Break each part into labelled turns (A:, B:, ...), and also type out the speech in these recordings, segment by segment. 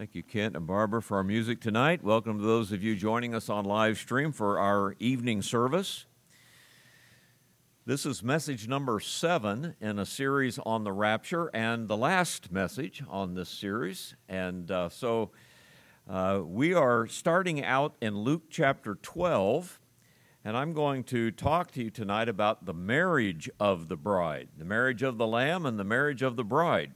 A: Thank you, Kent and Barbara, for our music tonight. Welcome to those of you joining us on live stream for our evening service. This is message number 7 in a series on the rapture and the last message on this series. And so we are starting out in Luke chapter 12, and I'm going to talk to you tonight about the marriage of the bride, the marriage of the Lamb and the marriage of the bride.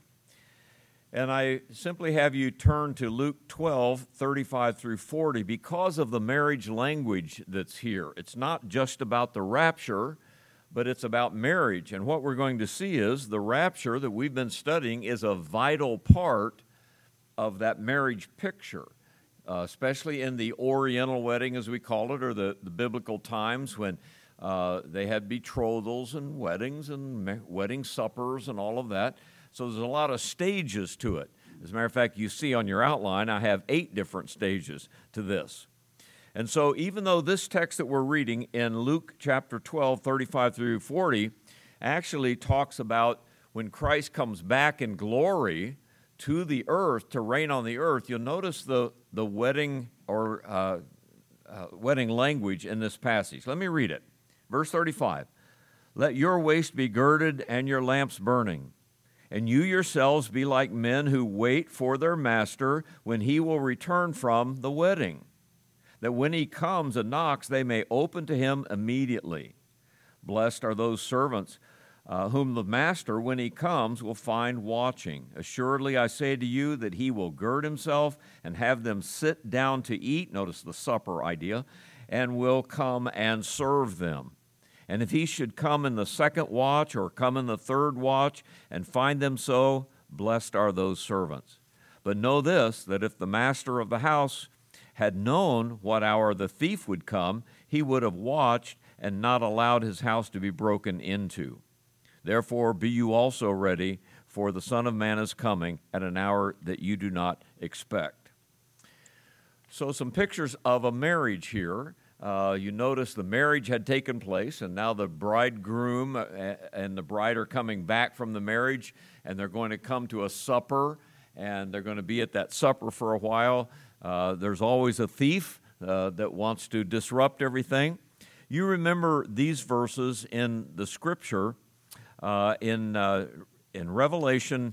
A: And I simply have you turn to Luke 12, 35 through 40 because of the marriage language that's here. It's not just about the rapture, but it's about marriage. And what we're going to see is the rapture that we've been studying is a vital part of that marriage picture, especially in the Oriental wedding, as we call it, or the biblical times when they had betrothals and wedding suppers and all of that. So there's a lot of stages to it. As a matter of fact, you see on your outline, I have 8 different stages to this. And so even though this text that we're reading in Luke chapter 12, 35 through 40, actually talks about when Christ comes back in glory to the earth, to reign on the earth, you'll notice the wedding or wedding language in this passage. Let me read it. Verse 35, "Let your waist be girded and your lamps burning. And you yourselves be like men who wait for their master when he will return from the wedding, that when he comes and knocks, they may open to him immediately. Blessed are those servants whom the master, when he comes, will find watching. Assuredly, I say to you that he will gird himself and have them sit down to eat," notice the supper idea, "and will come and serve them. And if he should come in the second watch or come in the third watch and find them so, blessed are those servants. But know this, that if the master of the house had known what hour the thief would come, he would have watched and not allowed his house to be broken into. Therefore be you also ready, for the Son of Man is coming at an hour that you do not expect." So some pictures of a marriage here. You notice the marriage had taken place, and now the bridegroom and the bride are coming back from the marriage, and they're going to come to a supper, and they're going to be at that supper for a while. There's always a thief that wants to disrupt everything. You remember these verses in the Scripture in Revelation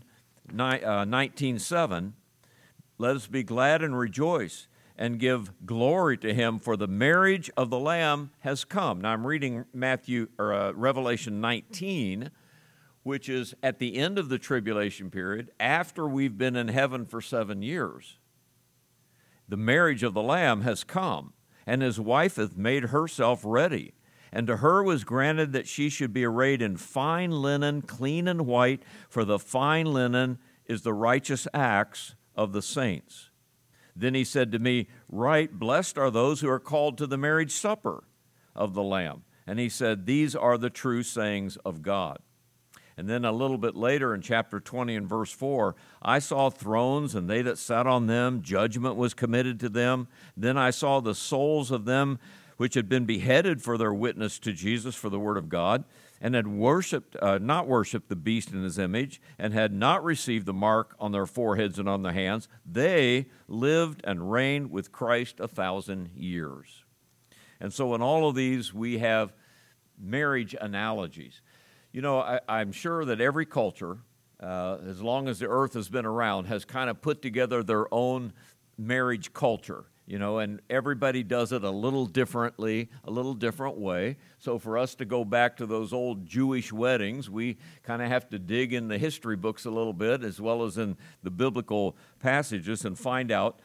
A: 19:7. "Let us be glad and rejoice and give glory to him, for the marriage of the Lamb has come." Now I'm reading Revelation 19, which is at the end of the tribulation period, after we've been in heaven for 7 years. The marriage of the Lamb has come, and his wife hath made herself ready. And to her was granted that she should be arrayed in fine linen, clean and white, for the fine linen is the righteous acts of the saints. Then he said to me, "Write, blessed are those who are called to the marriage supper of the Lamb." And he said, "These are the true sayings of God." And then a little bit later in chapter 20 and verse 4, "I saw thrones, and they that sat on them, judgment was committed to them. Then I saw the souls of them which had been beheaded for their witness to Jesus for the word of God, and had not worshipped the beast in his image, and had not received the mark on their foreheads and on their hands. They lived and reigned with Christ 1,000 years. And so in all of these, we have marriage analogies. You know, I'm sure that every culture, as long as the earth has been around, has kind of put together their own marriage culture. You know, and everybody does it a little differently, a little different way. So for us to go back to those old Jewish weddings, we kind of have to dig in the history books a little bit, as well as in the biblical passages, and find out,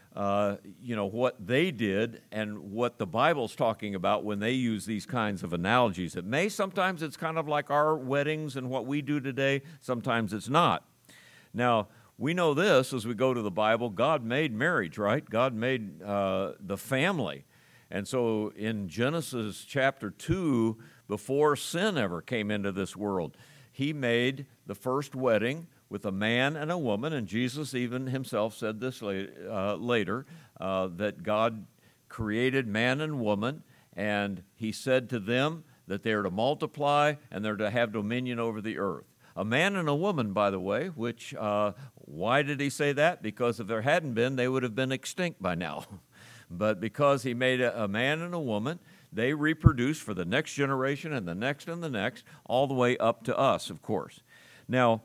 A: what they did and what the Bible's talking about when they use these kinds of analogies. Sometimes it's kind of like our weddings and what we do today. Sometimes it's not. Now, we know this as we go to the Bible. God made marriage, right? God made the family. And so in Genesis chapter 2, before sin ever came into this world, he made the first wedding with a man and a woman, and Jesus even himself said this later, that God created man and woman, and he said to them that they are to multiply and they're to have dominion over the earth. A man and a woman, by the way, which Why did he say that? Because if there hadn't been, they would have been extinct by now. But because he made a man and a woman, they reproduce for the next generation and the next, all the way up to us, of course. Now,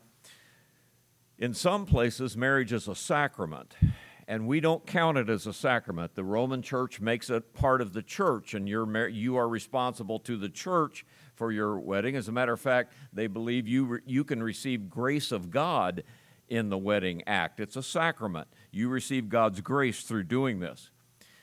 A: in some places, marriage is a sacrament, and we don't count it as a sacrament. The Roman Church makes it part of the church, and you are responsible to the church for your wedding. As a matter of fact, they believe you can receive grace of God in the wedding act. It's a sacrament. You receive God's grace through doing this.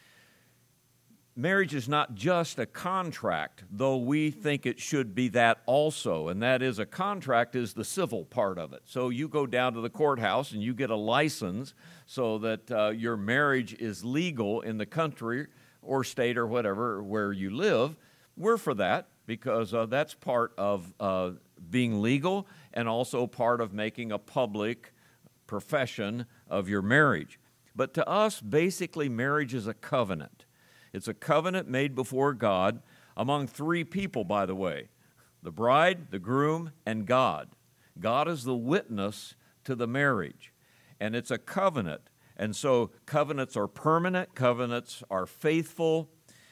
A: Marriage is not just a contract, though we think it should be that also, and that is a contract is the civil part of it. So you go down to the courthouse and you get a license so that your marriage is legal in the country or state or whatever where you live. We're for that because that's part of being legal and also part of making a public profession of your marriage. But to us, basically, marriage is a covenant. It's a covenant made before God among three people, by the way, the bride, the groom, and God. God is the witness to the marriage, and it's a covenant. And so covenants are permanent, covenants are faithful,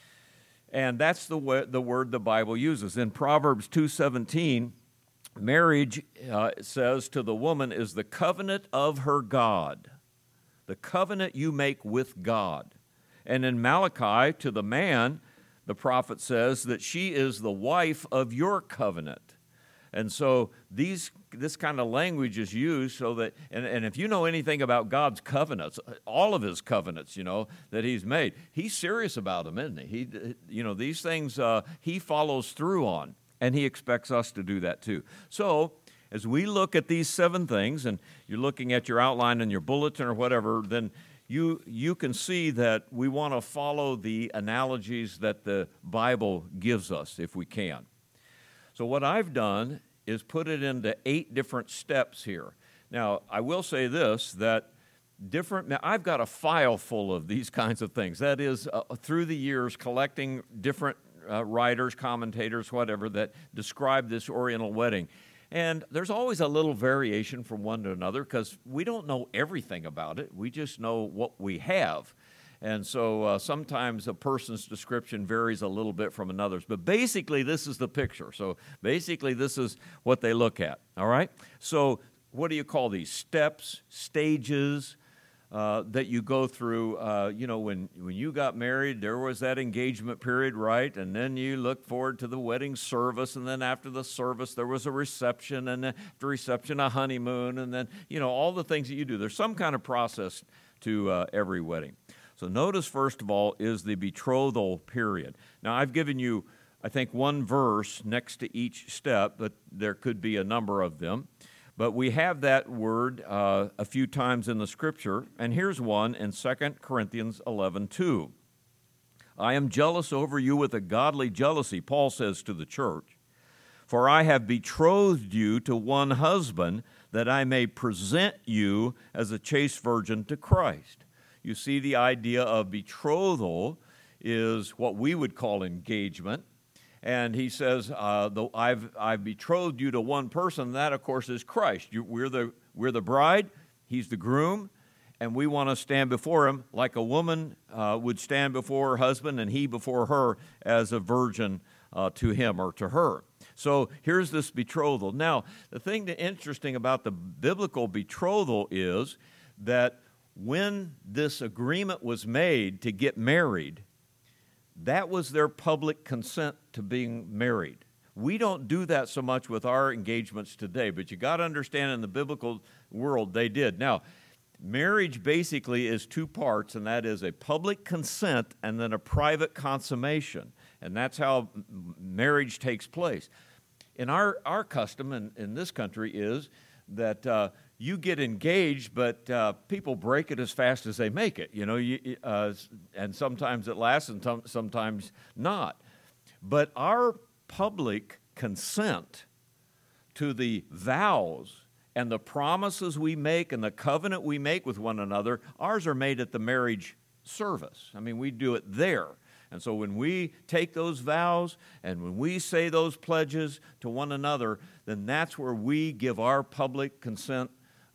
A: and that's the word the Bible uses. In Proverbs 2:17, marriage, says to the woman, is the covenant of her God, the covenant you make with God. And in Malachi, to the man, the prophet says that she is the wife of your covenant. And so this kind of language is used so that, and if you know anything about God's covenants, all of his covenants, that he's made, he's serious about them, isn't he? These things he follows through on, and he expects us to do that too. So as we look at these 7 things, and you're looking at your outline and your bulletin or whatever, then you can see that we want to follow the analogies that the Bible gives us if we can. So what I've done is put it into 8 different steps here. Now, I will say this, that I've got a file full of these kinds of things. That is, through the years, collecting different writers, commentators, whatever, that describe this Oriental wedding. And there's always a little variation from one to another because we don't know everything about it. We just know what we have. And so sometimes a person's description varies a little bit from another's. But basically, this is the picture. So basically, this is what they look at, all right? So what do you call these? Steps, stages that you go through. When you got married, there was that engagement period, right? And then you look forward to the wedding service, and then after the service, there was a reception, and then after reception, a honeymoon, and then, all the things that you do. There's some kind of process to every wedding. So notice, first of all, is the betrothal period. Now, I've given you, I think, one verse next to each step, but there could be a number of them. But we have that word a few times in the Scripture, and here's one in 2 Corinthians 11:2. I am jealous over you with a godly jealousy, Paul says to the church, for I have betrothed you to one husband, that I may present you as a chaste virgin to Christ. You see, the idea of betrothal is what we would call engagement. And he says, I've betrothed you to one person. That, of course, is Christ. We're the bride. He's the groom. And we want to stand before him like a woman would stand before her husband and he before her as a virgin to him or to her. So here's this betrothal. Now, the thing that's interesting about the biblical betrothal is that when this agreement was made to get married, that was their public consent to being married. We don't do that so much with our engagements today, but you got to understand in the biblical world they did. Now, marriage basically is 2 parts, and that is a public consent and then a private consummation. And that's how marriage takes place. In our custom in this country is that you get engaged, but people break it as fast as they make it, and sometimes it lasts and sometimes not. But our public consent to the vows and the promises we make and the covenant we make with one another, ours are made at the marriage service. I mean, we do it there. And so when we take those vows and when we say those pledges to one another, then that's where we give our public consent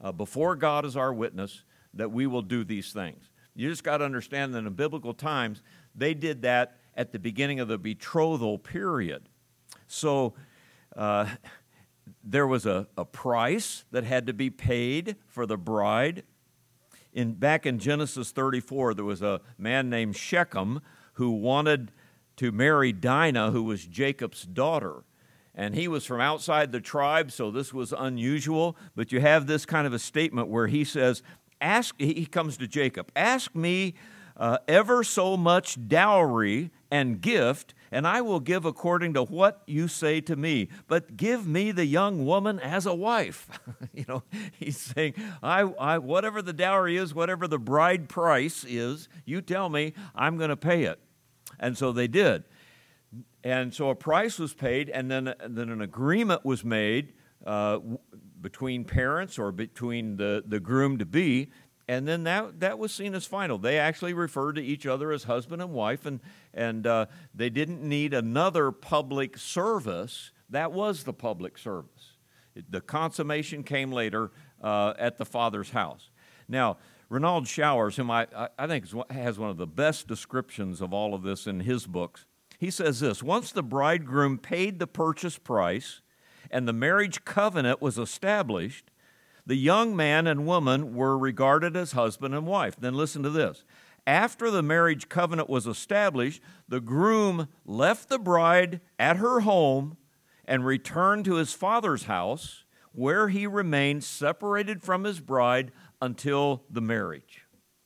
A: before God as our witness, that we will do these things. You just got to understand that in biblical times, they did that at the beginning of the betrothal period. So there was a price that had to be paid for the bride. Back in Genesis 34, there was a man named Shechem who wanted to marry Dinah, who was Jacob's daughter. And he was from outside the tribe, so this was unusual. But you have this kind of a statement where he says, he comes to Jacob, ask me ever so much dowry and gift, and I will give according to what you say to me. But give me the young woman as a wife. He's saying, I whatever the dowry is, whatever the bride price is, you tell me, I'm going to pay it. And so they did. And so a price was paid, and then an agreement was made between parents or between the groom-to-be, and then that was seen as final. They actually referred to each other as husband and wife, and they didn't need another public service. That was the public service. The consummation came later at the father's house. Now, Renald Showers, whom I think has one of the best descriptions of all of this in his books, he says this: once the bridegroom paid the purchase price and the marriage covenant was established, the young man and woman were regarded as husband and wife. Then listen to this. After the marriage covenant was established, the groom left the bride at her home and returned to his father's house, where he remained separated from his bride until the marriage.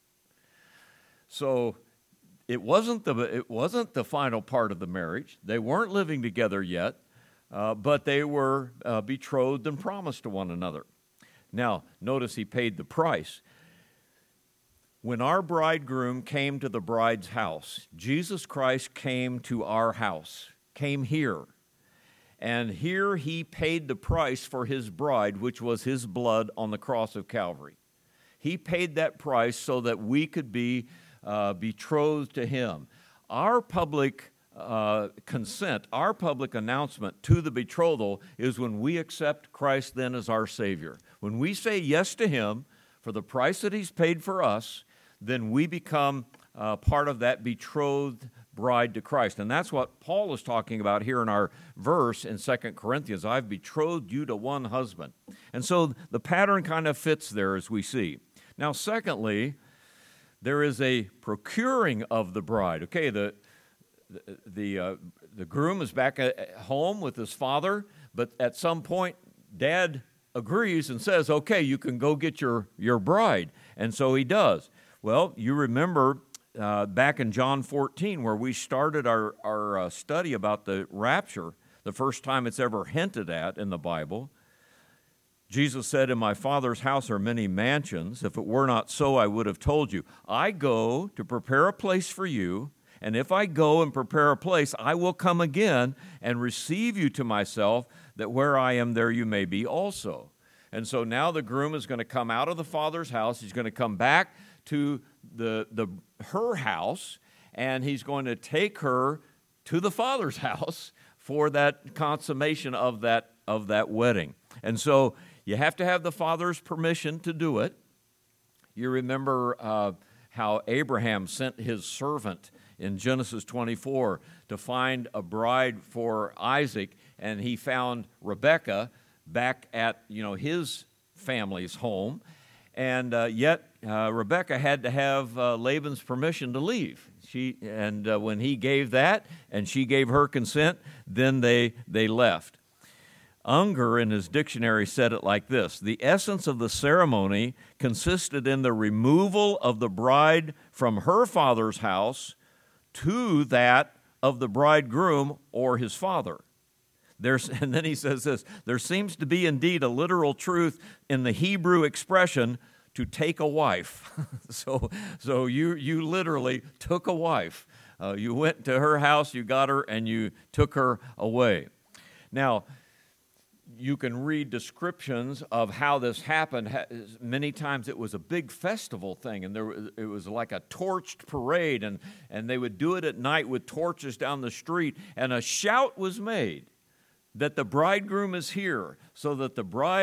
A: So it wasn't the final part of the marriage. They weren't living together yet, but they were betrothed and promised to one another. Now, notice he paid the price. When our bridegroom came to the bride's house, Jesus Christ came to our house, came here. And here he paid the price for his bride, which was his blood on the cross of Calvary. He paid that price so that we could be betrothed to him. Our public consent, our public announcement to the betrothal is when we accept Christ then as our Savior. When we say yes to him for the price that he's paid for us, then we become part of that betrothed bride to Christ. And that's what Paul is talking about here in our verse in 2 Corinthians. I've betrothed you to one husband. And so the pattern kind of fits there, as we see. Now, secondly, there is a procuring of the bride. Okay, the groom is back at home with his father, but at some point, Dad agrees and says, okay, you can go get your bride. And so he does. Well, you remember back in John 14, where we started our study about the rapture, the first time it's ever hinted at in the Bible, Jesus said, in my Father's house are many mansions. If it were not so, I would have told you. I go to prepare a place for you, and if I go and prepare a place, I will come again and receive you to myself, that where I am, there you may be also. And so now the groom is going to come out of the Father's house. He's going to come back to her house, and he's going to take her to the Father's house for that consummation of that wedding. And so you have to have the Father's permission to do it. You remember how Abraham sent his servant in Genesis 24 to find a bride for Isaac, and he found Rebekah back at his family's home, and yet Rebekah had to have Laban's permission to leave. When he gave that, and she gave her consent, then they left. Unger, in his dictionary, said it like this: the essence of the ceremony consisted in the removal of the bride from her father's house to that of the bridegroom or his father. And then he says this: there seems to be indeed a literal truth in the Hebrew expression to take a wife. So you literally took a wife. You went to her house, you got her, and you took her away. Now, you can read descriptions of how this happened. Many times it was a big festival thing, and it was like a torched parade, and they would do it at night with torches down the street, and a shout was made that the bridegroom is here, so that the bride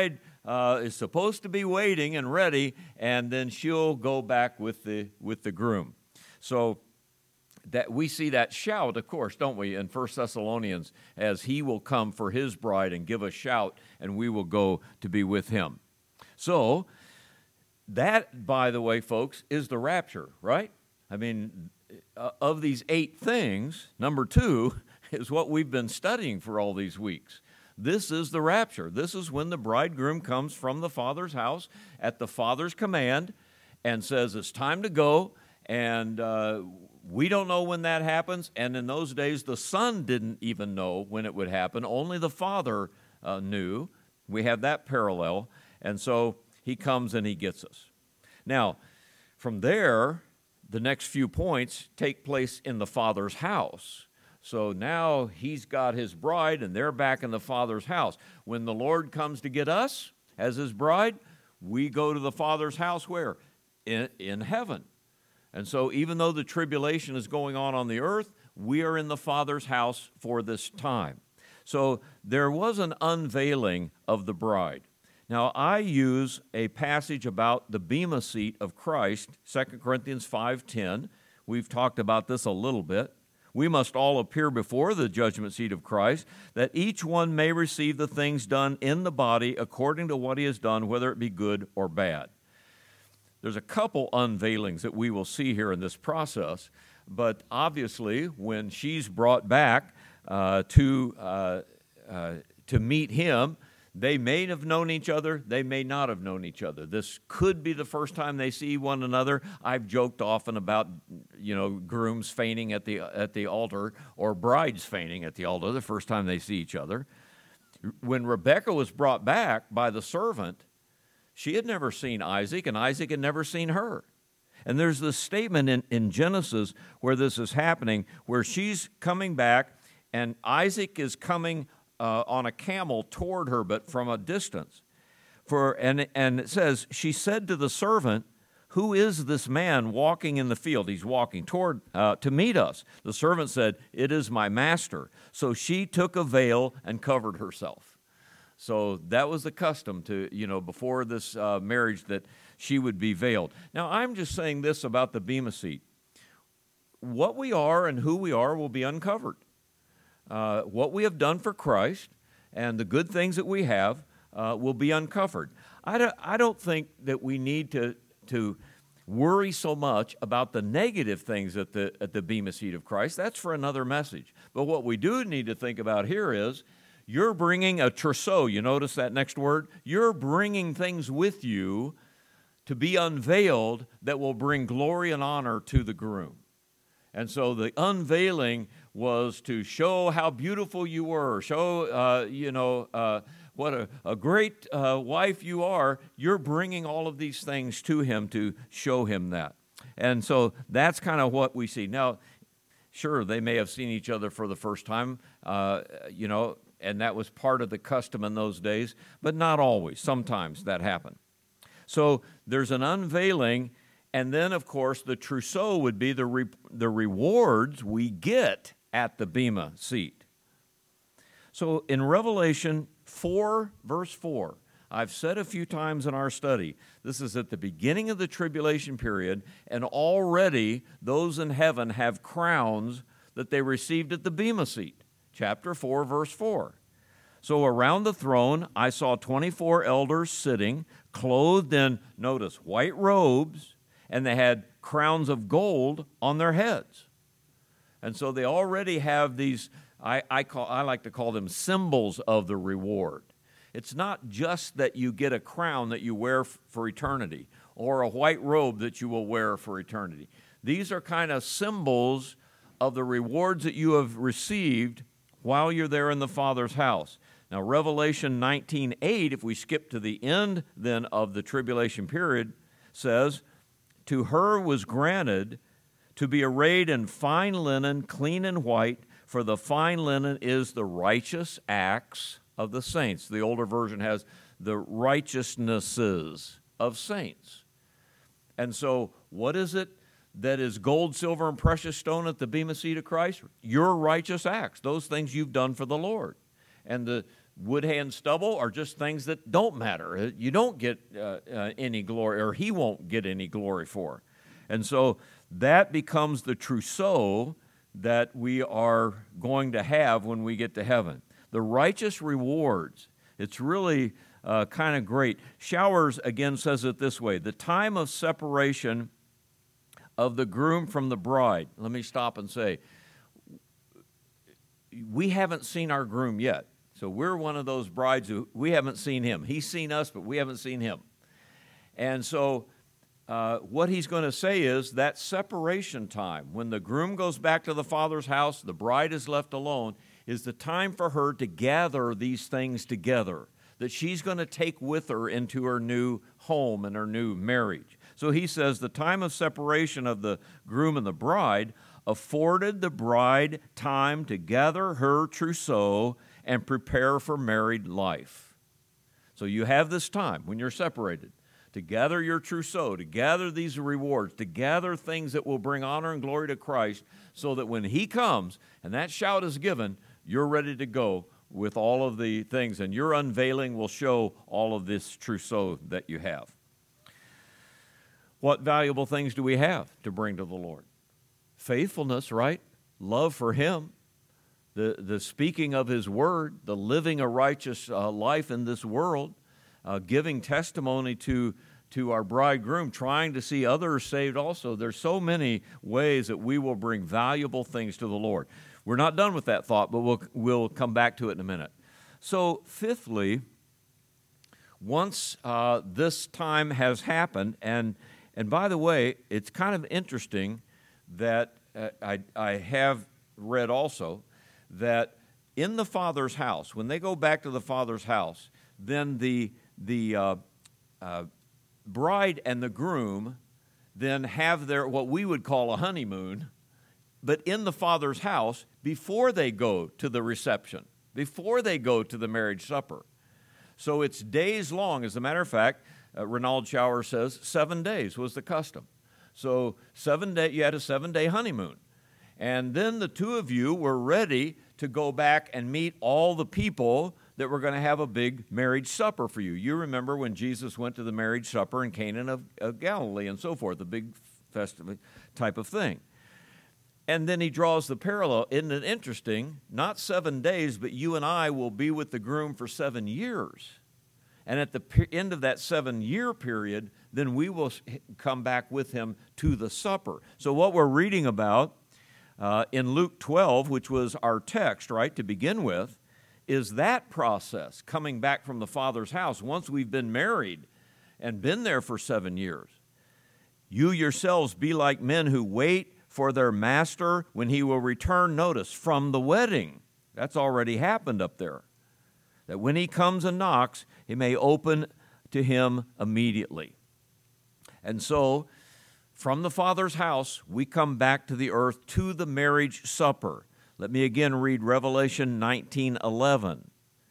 A: is supposed to be waiting and ready, and then she'll go back with the groom. So that we see that shout, of course, don't we, in 1 Thessalonians, as he will come for his bride and give a shout, and we will go to be with him. So that, by the way, folks, is the rapture, right? I mean, of these 8 things, number 2 is what we've been studying for all these weeks. This is the rapture. This is when the bridegroom comes from the Father's house at the Father's command and says, it's time to go, and we don't know when that happens, and in those days the Son didn't even know when it would happen. Only the Father knew. We have that parallel, and so he comes and he gets us. Now, from there, the next few points take place in the Father's house. So now he's got his bride, and they're back in the Father's house. When the Lord comes to get us as his bride, we go to the Father's house where? In heaven. And so even though the tribulation is going on the earth, we are in the Father's house for this time. So there was an unveiling of the bride. Now, I use a passage about the bema seat of Christ, 2 Corinthians 5:10. We've talked about this a little bit. We must all appear before the judgment seat of Christ, that each one may receive the things done in the body according to what he has done, whether it be good or bad. There's a couple unveilings that we will see here in this process, but obviously when she's brought back to meet him, they may have known each other, they may not have known each other. This could be the first time they see one another. I've joked often about, grooms fainting at the altar or brides fainting at the altar the first time they see each other. When Rebekah was brought back by the servant, she had never seen Isaac, and Isaac had never seen her. And there's this statement in Genesis where this is happening, where she's coming back, and Isaac is coming on a camel toward her, but from a distance. And it says, she said to the servant, "Who is this man walking in the field?" He's walking toward to meet us. The servant said, "It is my master." So she took a veil and covered herself. So that was the custom to, before this marriage, that she would be veiled. Now, I'm just saying this about the bema seat. What we are and who we are will be uncovered. What we have done for Christ and the good things that we have will be uncovered. I don't think that we need to worry so much about the negative things at the bema seat of Christ. That's for another message. But what we do need to think about here is, you're bringing a trousseau. You notice that next word? You're bringing things with you to be unveiled that will bring glory and honor to the groom. And so the unveiling was to show how beautiful you were, show, what a great wife you are. You're bringing all of these things to him to show him that. And so that's kind of what we see. Now, sure, they may have seen each other for the first time, and that was part of the custom in those days, but not always. Sometimes that happened. So there's an unveiling, and then, of course, the trousseau would be the rewards we get at the bema seat. So in Revelation 4, verse 4, I've said a few times in our study, this is at the beginning of the tribulation period, and already those in heaven have crowns that they received at the bema seat. Chapter 4, verse 4. So around the throne I saw 24 elders sitting, clothed in, notice, white robes, and they had crowns of gold on their heads. And so they already have these, I like to call them symbols of the reward. It's not just that you get a crown that you wear for eternity, or a white robe that you will wear for eternity. These are kind of symbols of the rewards that you have received while you're there in the Father's house. Now, Revelation 19:8, if we skip to the end then of the tribulation period, says, "To her was granted to be arrayed in fine linen, clean and white, for the fine linen is the righteous acts of the saints." The older version has the righteousnesses of saints. And so, what is it that is gold, silver, and precious stone at the bema seat of Christ? Your righteous acts, those things you've done for the Lord. And wood, hay, and stubble are just things that don't matter. You don't get any glory, or he won't get any glory for. And so that becomes the trousseau that we are going to have when we get to heaven. The righteous rewards. It's really kind of great. Showers, again, says it this way: the time of separation of the groom from the bride. Let me stop and say, we haven't seen our groom yet. So we're one of those brides who we haven't seen him. He's seen us, but we haven't seen him. And so what he's going to say is that separation time, when the groom goes back to the father's house, the bride is left alone, is the time for her to gather these things together that she's going to take with her into her new home and her new marriage. So he says the time of separation of the groom and the bride afforded the bride time to gather her trousseau and prepare for married life. So you have this time when you're separated to gather your trousseau, to gather these rewards, to gather things that will bring honor and glory to Christ, so that when he comes and that shout is given, you're ready to go with all of the things, and your unveiling will show all of this trousseau that you have. What valuable things do we have to bring to the Lord? Faithfulness, right? Love for him, the speaking of his word, the living a righteous life in this world, giving testimony to our bridegroom, trying to see others saved also. There's so many ways that we will bring valuable things to the Lord. We're not done with that thought, but we'll come back to it in a minute. So fifthly, once this time has happened, and by the way, it's kind of interesting that I have read also that in the Father's house, when they go back to the Father's house, then the bride and the groom then have their, what we would call a honeymoon, but in the Father's house before they go to the reception, before they go to the marriage supper. So it's days long. As a matter of fact, Renald Shower says 7 days was the custom. So 7 days, you had a 7-day honeymoon. And then the two of you were ready to go back and meet all the people that were going to have a big marriage supper for you. You remember when Jesus went to the marriage supper in Cana of Galilee and so forth, the big festival type of thing. And then he draws the parallel. Isn't it interesting? Not 7 days, but you and I will be with the groom for 7 years. And at the end of that 7-year period, then we will come back with him to the supper. So what we're reading about in Luke 12, which was our text, right, to begin with, is that process, coming back from the Father's house once we've been married and been there for 7 years. You yourselves be like men who wait for their master when he will return, notice, from the wedding. That's already happened up there. That when he comes and knocks, he may open to him immediately. And so, from the Father's house, we come back to the earth to the marriage supper. Let me again read Revelation 19:11.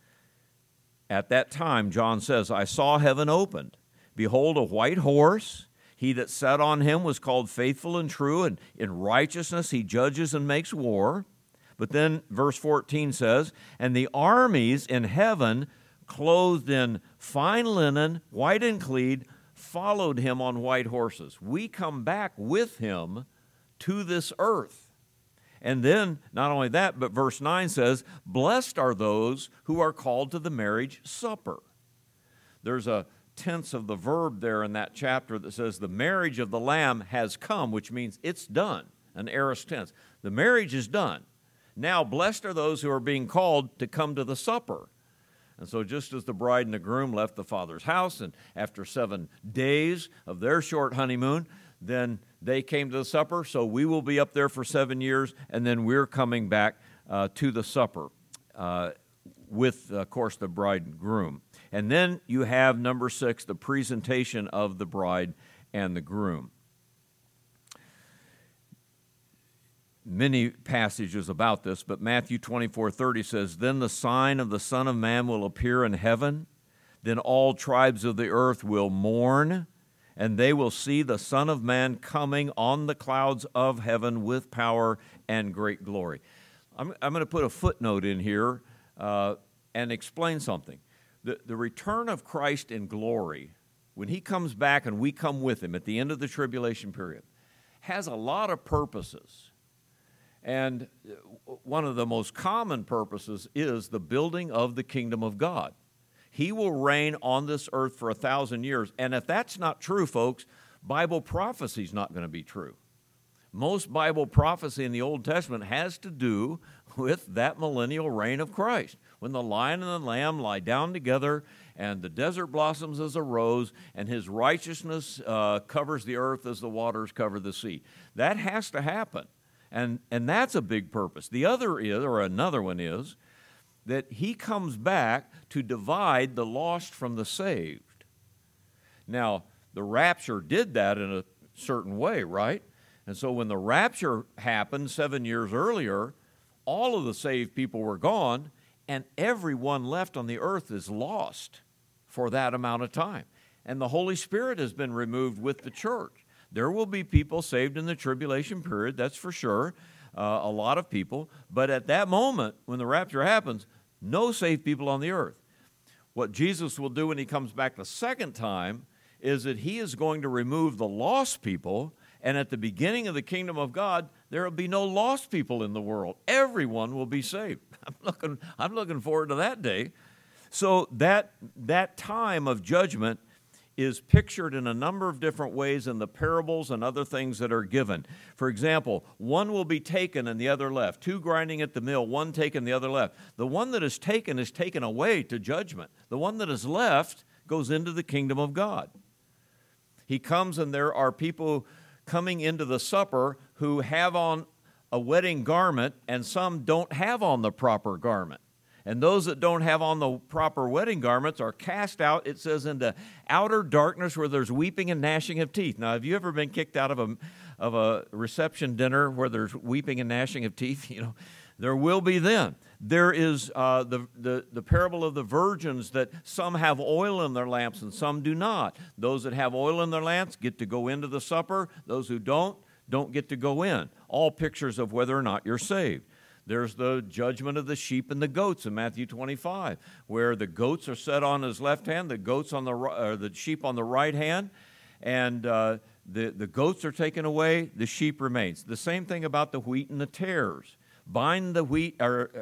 A: At that time, John says, I saw heaven opened. Behold, a white horse. He that sat on him was called Faithful and True, and in righteousness he judges and makes war. But then verse 14 says, and the armies in heaven, clothed in fine linen, white and clean, followed him on white horses. We come back with him to this earth. And then, not only that, but verse 9 says, blessed are those who are called to the marriage supper. There's a tense of the verb there in that chapter that says the marriage of the Lamb has come, which means it's done, an aorist tense. The marriage is done. Now, blessed are those who are being called to come to the supper. And so just as the bride and the groom left the Father's house, and after 7 days of their short honeymoon, then they came to the supper, so we will be up there for 7 years, and then we're coming back to the supper with, of course, the bride and groom. And then you have, number 6, the presentation of the bride and the groom. Many passages about this, but Matthew 24:30 says, then the sign of the Son of Man will appear in heaven, then all tribes of the earth will mourn, and they will see the Son of Man coming on the clouds of heaven with power and great glory. I'm going to put a footnote in here and explain something. The return of Christ in glory, when he comes back and we come with him at the end of the tribulation period, has a lot of purposes. And one of the most common purposes is the building of the kingdom of God. He will reign on this earth for 1,000 years. And if that's not true, folks, Bible prophecy is not going to be true. Most Bible prophecy in the Old Testament has to do with that millennial reign of Christ, when the lion and the lamb lie down together and the desert blossoms as a rose and his righteousness covers the earth as the waters cover the sea. That has to happen, and that's a big purpose. The other is, or another one is, that he comes back to divide the lost from the saved. Now, the rapture did that in a certain way, right? And so when the rapture happened 7 years earlier, all of the saved people were gone, and everyone left on the earth is lost for that amount of time. And the Holy Spirit has been removed with the church. There will be people saved in the tribulation period, that's for sure, a lot of people. But at that moment, when the rapture happens, no saved people on the earth. What Jesus will do when he comes back the second time is that he is going to remove the lost people, and at the beginning of the kingdom of God, there will be no lost people in the world. Everyone will be saved. I'm looking forward to that day. So that time of judgment is pictured in a number of different ways in the parables and other things that are given. For example, one will be taken and the other left. Two grinding at the mill, one taken, the other left. The one that is taken away to judgment. The one that is left goes into the kingdom of God. He comes, and there are people coming into the supper who have on a wedding garment, and some don't have on the proper garment. And those that don't have on the proper wedding garments are cast out, it says, into outer darkness where there's weeping and gnashing of teeth. Now, have you ever been kicked out of a reception dinner where there's weeping and gnashing of teeth? You know, there will be then. There is the parable of the virgins, that some have oil in their lamps and some do not. Those that have oil in their lamps get to go into the supper. Those who don't get to go in. All pictures of whether or not you're saved. There's the judgment of the sheep and the goats in Matthew 25, where the goats are set on his left hand, the sheep on the right hand, and the goats are taken away, the sheep remains. The same thing about the wheat and the tares. Bind the wheat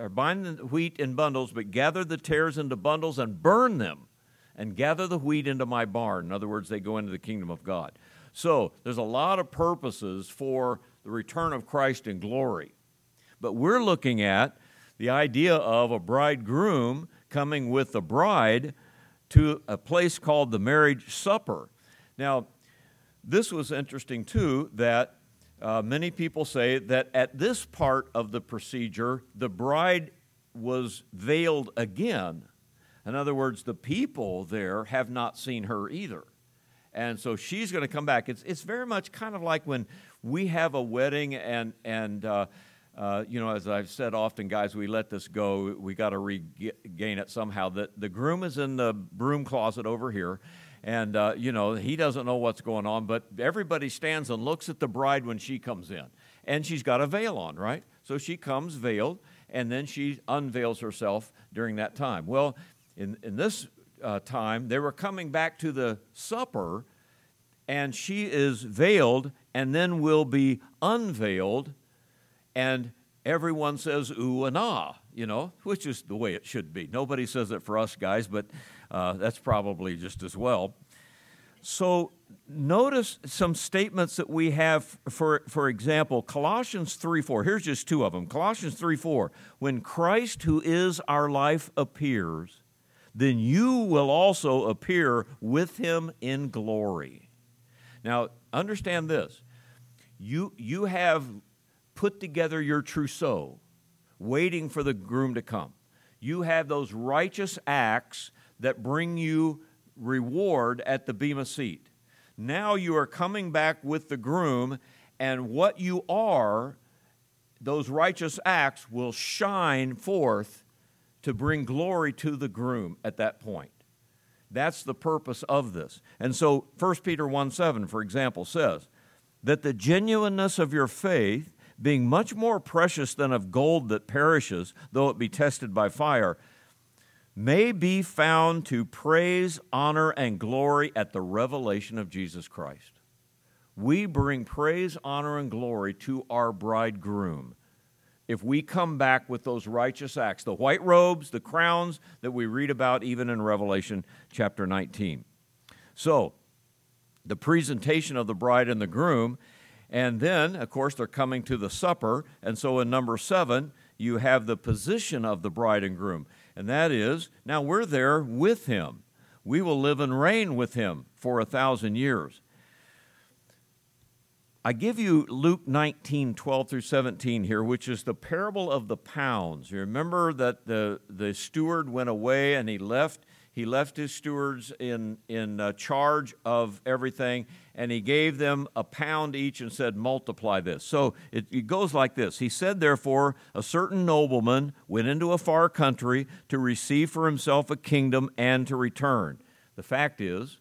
A: in bundles, but gather the tares into bundles and burn them, and gather the wheat into my barn. In other words, they go into the kingdom of God. So there's a lot of purposes for the return of Christ in glory. But we're looking at the idea of a bridegroom coming with the bride to a place called the marriage supper. Now, this was interesting, too, that many people say that at this part of the procedure, the bride was veiled again. In other words, the people there have not seen her either. And so she's going to come back. It's very much kind of like when we have a wedding and as I've said often, guys, we let this go. We got to regain it somehow. The groom is in the broom closet over here, and, he doesn't know what's going on, but everybody stands and looks at the bride when she comes in. And she's got a veil on, right? So she comes veiled, and then she unveils herself during that time. Well, in this time, they were coming back to the supper, and she is veiled and then will be unveiled. And everyone says, ooh and ah, which is the way it should be. Nobody says it for us guys, but that's probably just as well. So notice some statements that we have, for example, Colossians 3:4. Here's just two of them. Colossians 3:4. When Christ, who is our life, appears, then you will also appear with him in glory. Now, understand this. You have put together your trousseau, waiting for the groom to come. You have those righteous acts that bring you reward at the bema seat. Now you are coming back with the groom, and what you are, those righteous acts will shine forth to bring glory to the groom at that point. That's the purpose of this. And so 1 Peter 1:7, for example, says that the genuineness of your faith, being much more precious than of gold that perishes, though it be tested by fire. may be found to praise, honor, and glory at the revelation of Jesus Christ. We bring praise, honor, and glory to our bridegroom if we come back with those righteous acts, the white robes, the crowns that we read about even in Revelation chapter 19. So, the presentation of the bride and the groom, and then, of course, they're coming to the supper, and so in number 7, you have the position of the bride and groom, and that is, now we're there with him. We will live and reign with him for 1,000 years. I give you Luke 19, 12 through 17 here, which is the parable of the pounds. You remember that the steward went away and he left his stewards in charge of everything, and he gave them a pound each and said, multiply this. So it goes like this. He said, therefore, a certain nobleman went into a far country to receive for himself a kingdom and to return. The fact is,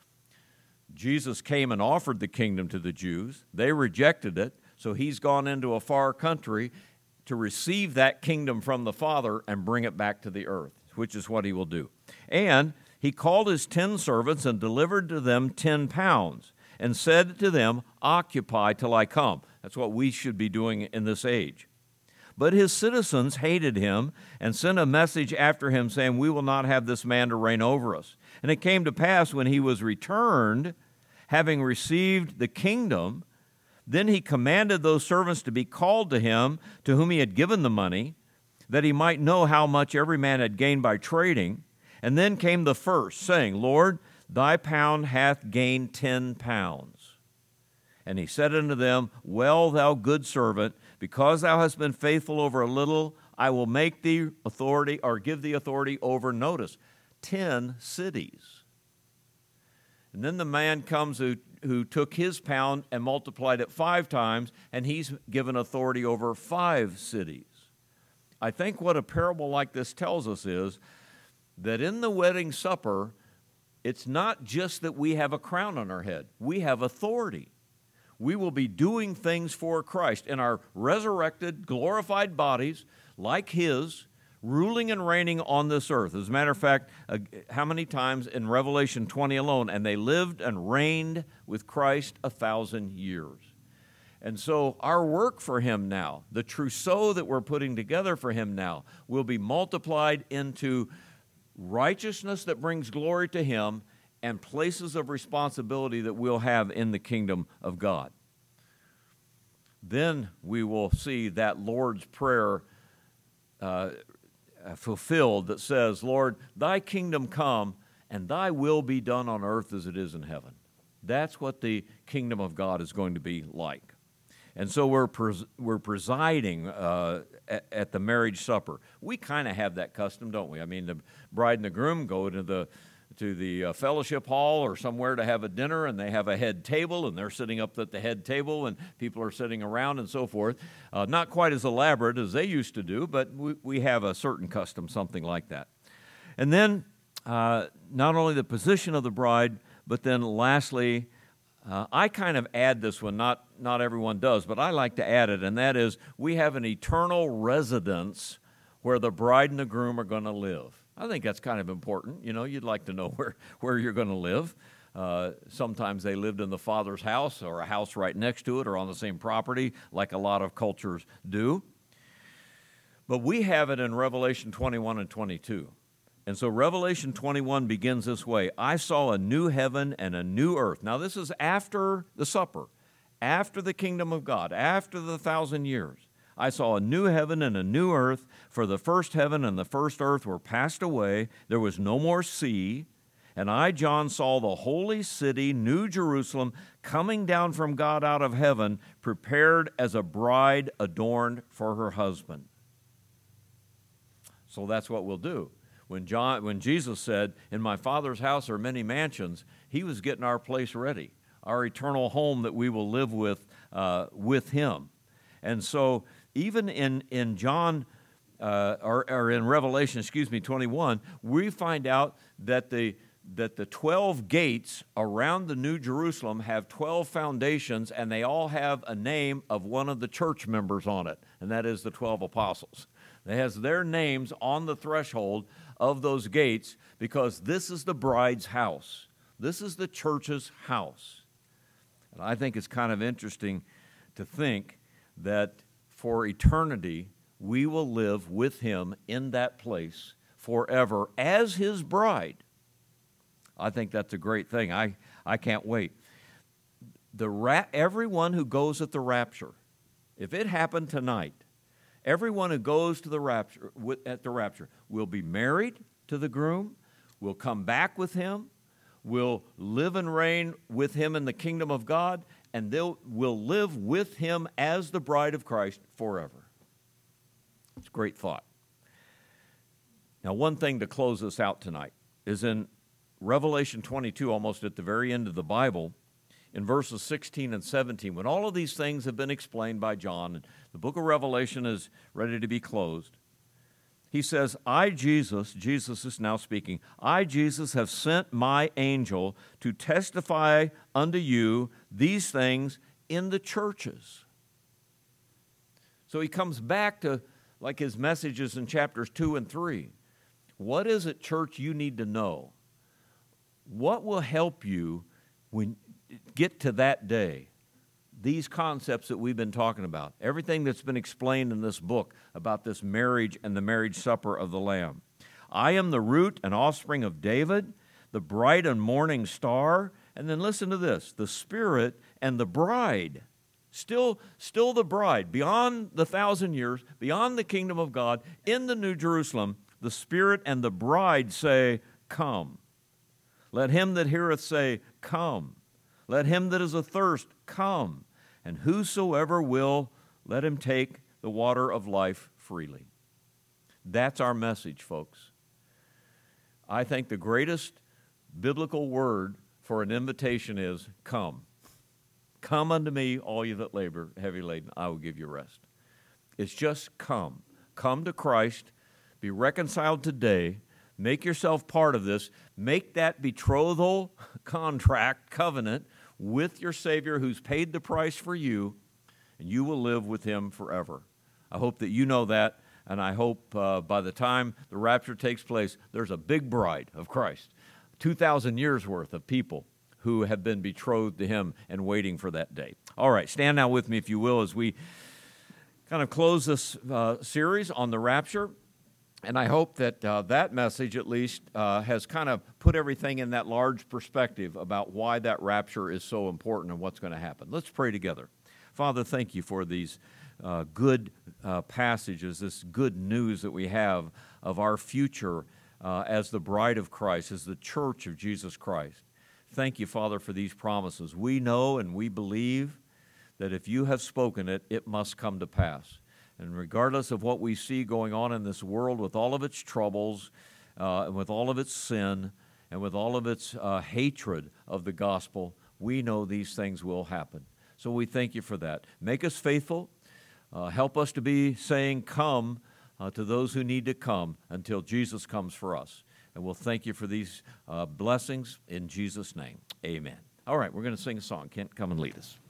A: Jesus came and offered the kingdom to the Jews. They rejected it, so he's gone into a far country to receive that kingdom from the Father and bring it back to the earth, which is what he will do. And he called his 10 servants and delivered to them 10 pounds and said to them, occupy till I come. That's what we should be doing in this age. But his citizens hated him and sent a message after him saying, we will not have this man to reign over us. And it came to pass when he was returned, having received the kingdom, then he commanded those servants to be called to him, to whom he had given the money, that he might know how much every man had gained by trading. And then came the first, saying, Lord, thy pound hath gained 10 pounds. And he said unto them, well, thou good servant, because thou hast been faithful over a little, I will make thee authority, or give thee authority over, notice, 10 cities. And then the man comes who took his pound and multiplied it 5 times, and he's given authority over 5 cities. I think what a parable like this tells us is that in the wedding supper, it's not just that we have a crown on our head. We have authority. We will be doing things for Christ in our resurrected, glorified bodies like his, ruling and reigning on this earth. As a matter of fact, how many times in Revelation 20 alone, and they lived and reigned with Christ 1,000 years. And so our work for him now, the trousseau that we're putting together for him now, will be multiplied into righteousness that brings glory to him and places of responsibility that we'll have in the kingdom of God. Then we will see that Lord's Prayer fulfilled that says, Lord, thy kingdom come and thy will be done on earth as it is in heaven. That's what the kingdom of God is going to be like. And so we're presiding at the marriage supper. We kind of have that custom, don't we? I mean, the bride and the groom go to the fellowship hall or somewhere to have a dinner, and they have a head table, and they're sitting up at the head table, and people are sitting around and so forth. Not quite as elaborate as they used to do, but we have a certain custom, something like that. And then not only the position of the bride, but then lastly, I kind of add this one, not everyone does, but I like to add it, and that is we have an eternal residence where the bride and the groom are going to live. I think that's kind of important. You know, you'd like to know where you're going to live. Sometimes they lived in the Father's house or a house right next to it or on the same property, like a lot of cultures do. But we have it in Revelation 21 and 22. And so Revelation 21 begins this way. I saw a new heaven and a new earth. Now this is after the supper, after the kingdom of God, after the 1,000 years. I saw a new heaven and a new earth, for the first heaven and the first earth were passed away. There was no more sea. And I, John, saw the holy city, New Jerusalem, coming down from God out of heaven, prepared as a bride adorned for her husband. So that's what we'll do. When Jesus said, in my Father's house are many mansions, he was getting our place ready, our eternal home that we will live with him. And so even in John, or in Revelation, 21, we find out that the 12 gates around the New Jerusalem have 12 foundations, and they all have a name of one of the church members on it, and that is the 12 apostles. It has their names on the threshold of those gates, because this is the bride's house. This is the church's house. And I think it's kind of interesting to think that for eternity, we will live with him in that place forever as his bride. I think that's a great thing. I can't wait. Everyone who goes at the rapture, if it happened tonight, everyone who goes to the rapture will be married to the groom, will come back with him, will live and reign with him in the kingdom of God, and they will live with him as the bride of Christ forever. It's a great thought. Now, one thing to close us out tonight is in Revelation 22, almost at the very end of the Bible, in verses 16 and 17, when all of these things have been explained by John, and the book of Revelation is ready to be closed, he says, I, Jesus is now speaking, I, Jesus, have sent my angel to testify unto you these things in the churches. So he comes back to, like his messages in chapters 2 and 3. What is it, church, you need to know? What will help you when get to that day? These concepts that we've been talking about, everything that's been explained in this book about this marriage and the marriage supper of the Lamb. I am the root and offspring of David, the bright and morning star. And then listen to this, the Spirit and the bride. Still the bride, beyond the 1,000 years, beyond the kingdom of God, in the New Jerusalem, the Spirit and the bride say, come. Let him that heareth say, come. Let him that is athirst come. And whosoever will, let him take the water of life freely. That's our message, folks. I think the greatest biblical word for an invitation is come. Come unto me, all you that labor, heavy laden, I will give you rest. It's just come. Come to Christ, be reconciled today, make yourself part of this, make that betrothal contract, covenant, with your Savior who's paid the price for you, and you will live with him forever. I hope that you know that, and I hope by the time the rapture takes place, there's a big bride of Christ, 2,000 years worth of people who have been betrothed to him and waiting for that day. All right, stand now with me, if you will, as we kind of close this series on the rapture. And I hope that that message, at least, has kind of put everything in that large perspective about why that rapture is so important and what's going to happen. Let's pray together. Father, thank you for these good passages, this good news that we have of our future as the bride of Christ, as the church of Jesus Christ. Thank you, Father, for these promises. We know and we believe that if you have spoken it, it must come to pass. And regardless of what we see going on in this world with all of its troubles, and with all of its sin, and with all of its hatred of the gospel, we know these things will happen. So we thank you for that. Make us faithful. Help us to be saying, come to those who need to come until Jesus comes for us. And we'll thank you for these blessings in Jesus' name. Amen. All right, we're going to sing a song. Kent, come and lead us.